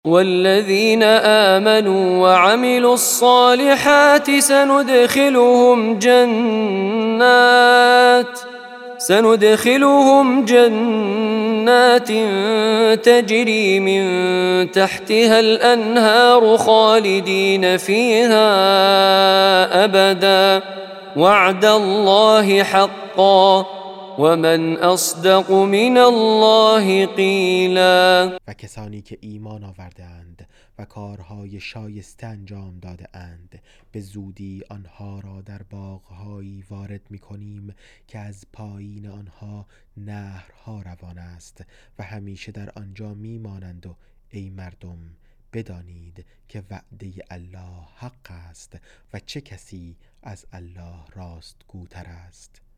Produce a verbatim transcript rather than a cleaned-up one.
والذين آمنوا وعملوا الصالحات سندخلهم جنات سندخلهم جنات تجري من تحتها الأنهار خالدين فيها أبدا وعد الله حقا ومن اصدق من الله قیلا. و کسانی که ایمان آورده اند و کارهای شایسته انجام داده اند به زودی آنها را در باغهایی وارد می کنیم که از پایین آنها نهرها روان است و همیشه در آنجا می مانند. و ای مردم بدانید که وعده الله حق است و چه کسی از الله راستگوتر است.